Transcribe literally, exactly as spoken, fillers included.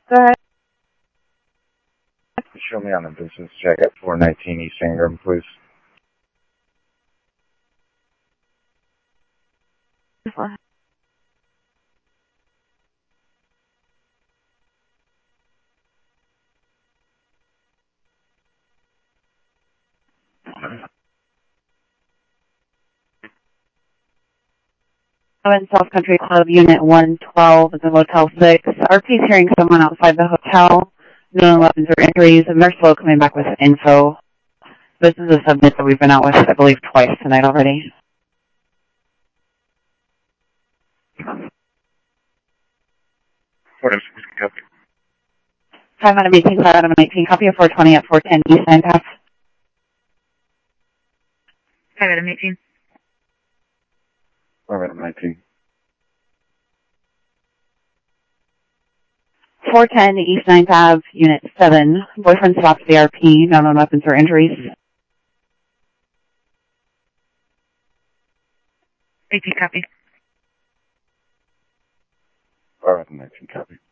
Go ahead. Show me on the business check at four nineteen East Ingram, please. I'm in South Country Club, Unit one twelve is in Motel six. R P's hearing someone outside the hotel. No weapons or injuries, and they're slow coming back with info. This is a submit that we've been out with, I believe, twice tonight already. What is this copy? five out of eighteen, five out of eighteen, copy of four twenty at four ten East Ninth Ave. five out of eighteen. five out of nineteen. four ten East Ninth Ave, Unit seven. Boyfriend stopped the R P, no known weapons or injuries. eighteen copy. five out of nineteen copy.